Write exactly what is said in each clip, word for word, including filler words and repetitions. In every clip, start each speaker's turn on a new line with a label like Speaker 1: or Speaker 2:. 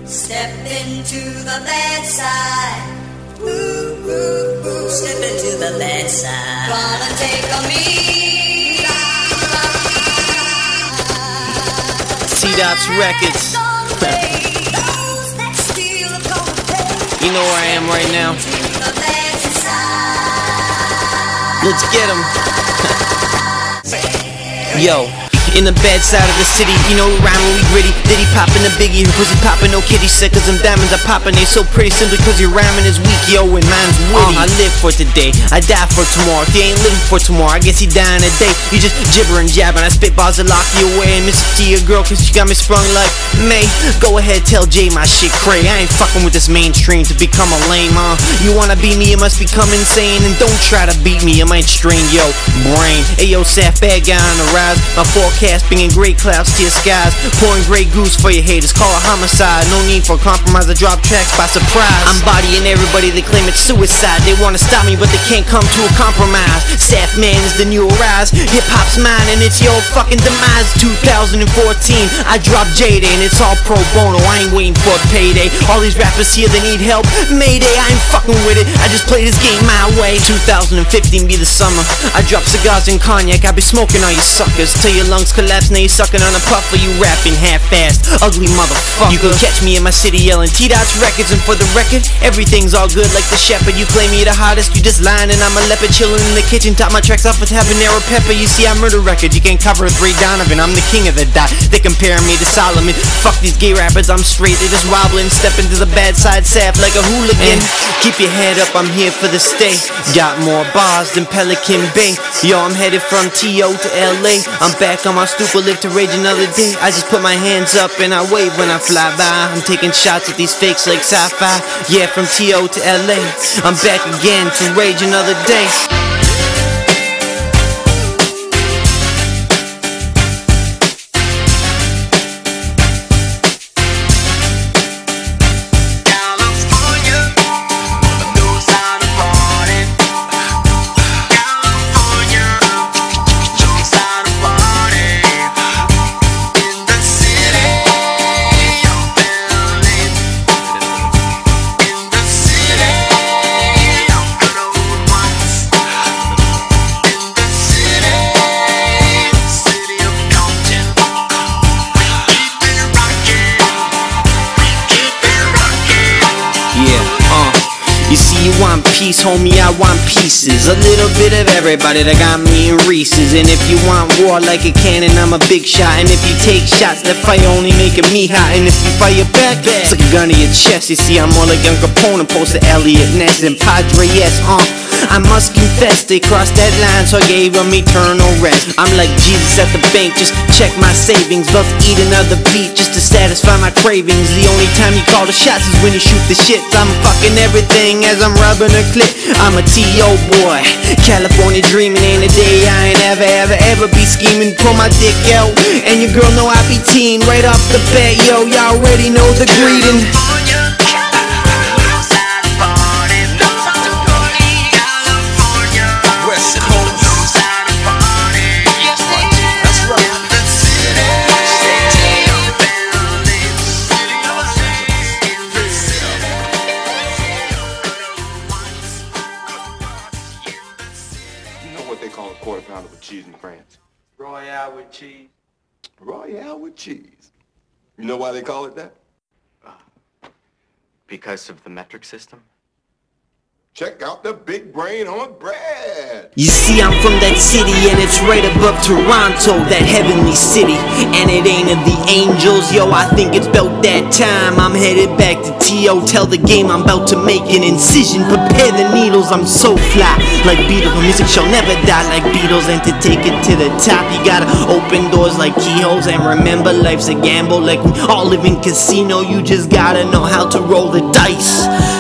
Speaker 1: Step into the bad side. Ooh, ooh, ooh. Step into the bad side. Gonna take a me.
Speaker 2: T-Dot's Records. You know where I am right now. Let's get 'em. Yo. In the bad side of the city, you know, rhyming we gritty. Diddy poppin' the biggie, pussy poppin', no kitty. Sick cause them diamonds are poppin', they so pretty. Simply cause your rhyming is weak, yo, and mine's witty. uh, I live for today, I die for tomorrow. If you ain't living for tomorrow, I guess you dying today. You just gibber and jabbing, I spit bars to lock you away. And miss it to your girl cause she got me sprung like May. Go ahead, tell Jay my shit cray. I ain't fucking with this mainstream to become a lame, huh? You wanna beat me, you must become insane. And don't try to beat me, I might strain yo brain. Ayo, Saf, bad guy on the rise. My forecast bringing gray clouds to your skies. Pouring Grey Goose for your haters, call it homicide. No need for compromise, I drop tracks by surprise. I'm bodying everybody, they claim it's suicide. They wanna stop me, but they can't come to a compromise. Saf man is the new rise. Hip-hop's mine and it's your fucking demise. two thousand fourteen, I dropped J-Day and it's all pro bono. I ain't waiting for a payday. All these rappers here, they need help. Mayday, I ain't fucking with it. I just play this game my way. two thousand fifteen be the summer. I drop cigars and cognac. I be smoking all you suckers till your lungs collapse. Now you sucking on a puff or you rapping half-assed. Ugly motherfucker. You can catch me in my city yelling T-Dot's Records. And for the record, everything's all good like the shepherd. You claim you're the hottest, you just lying. And I'm a leopard chilling in the kitchen. Top my tracks off with habanero pepper. You see I murder records, you can't cover with Ray Donovan. I'm the king of the dot, they comparing me to Solomon. Fuck these gay rappers, I'm straight, they just wobbling. Step into the bad side, Saf like a hooligan. And keep your head up, I'm here for the stay. Got more bars than Pelican Bay. Yo, I'm headed from T O to L A. I'm back on my stoop, live to rage another day. I just put my hands up and I wave when I fly by. I'm taking shots at these fakes like sci-fi. Yeah, from T O to L A. I'm back again to rage another day. You see, you want peace, homie, I want pieces. A little bit of everybody that got me in Reese's. And if you want war like a cannon, I'm a big shot. And if you take shots, that fire only making me hot. And if you fire back, it's like a gun to your chest. You see, I'm more like Young Capone opposed to Elliot Ness and Padre S. Uh, I must confess, they crossed that line, so I gave them eternal rest. I'm like Jesus at the bank, just check my savings. Love to eat another beat just to satisfy my cravings. The only time you call the shots is when you shoot the shits. I'm fucking everything as I'm rubbing a clip. I'm a T O boy, California dreaming. Ain't a day I ain't ever, ever, ever be scheming. Pull my dick out, and your girl know I be teen. Right off the bat, yo, y'all already know the greeting.
Speaker 3: What they call a quarter pounder with cheese and crayons.
Speaker 4: Royale with cheese.
Speaker 3: Royale with cheese. You know why they call it that?
Speaker 4: Uh, because of the metric system?
Speaker 3: Check out the big brain on bread.
Speaker 2: You see, I'm from that city and it's right above Toronto, that heavenly city. And it ain't of the angels, yo, I think it's about that time. I'm headed back to T O, tell the game I'm about to make an incision. Prepare the needles, I'm so fly. Like Beatles, music shall never die like Beatles. And to take it to the top, you gotta open doors like keyholes. And remember, life's a gamble, like we all live in casino. You just gotta know how to roll the dice. See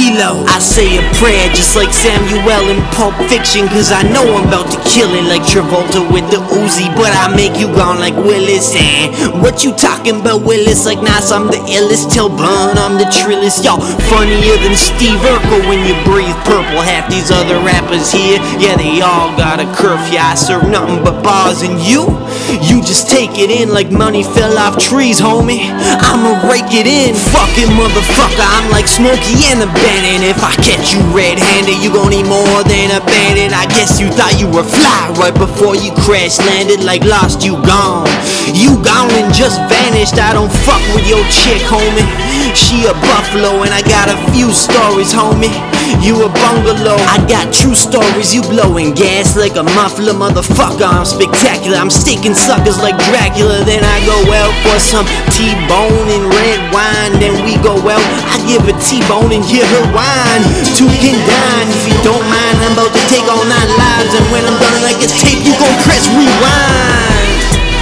Speaker 2: G-Lo. I say a prayer just like Samuel in Pulp Fiction, cause I know I'm about to kill it like Travolta with the Uzi, but I make you gone like Willis. And what you talking about, Willis? Like Nas, I'm the illest. Till Bun, I'm the trillest. Y'all funnier than Steve Urkel when you breathe purple. Half these other rappers here, yeah, they all got a curfew. I serve nothing but bars, and you, you just take it in like money fell off trees, homie. I'ma rake it in, fucking motherfucker. I'm like Smokey and the Bandit. If I catch you red-handed, you gon' need more than a bandit. I guess you thought you were fly right before you crash landed. Like Lost, you gone, you gone and just vanished. I don't fuck with your chick, homie. She a buffalo and I got a few stories, homie. You a bungalow, I got true stories. You blowing gas like a muffler, motherfucker. I'm spectacular, I'm sticking suckers like Dracula. Then I go out for some T-bone and red wine. Then we go out, I give a T-bone and give her wine. Two can dine, if you don't mind. I'm about to take all nine lives, and when I'm done like a tape, you gon' press rewind.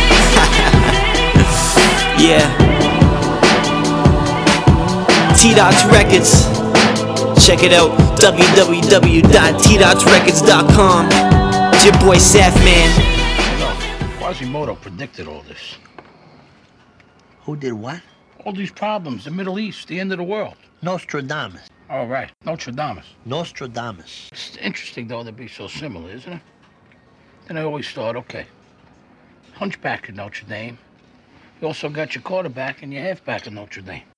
Speaker 2: Yeah, T-Dots Records. Check it out, w w w dot t dots records dot com. It's your boy Saf Man.
Speaker 5: No, Quasimodo predicted all this.
Speaker 6: Who did what?
Speaker 5: All these problems, the Middle East, the end of the world.
Speaker 6: Nostradamus.
Speaker 5: All right, Notre Dame.
Speaker 6: Nostradamus.
Speaker 5: It's interesting, though, to be so similar, isn't it? Then I always thought, okay, hunchback at Notre Dame. You also got your quarterback and your halfback at Notre Dame.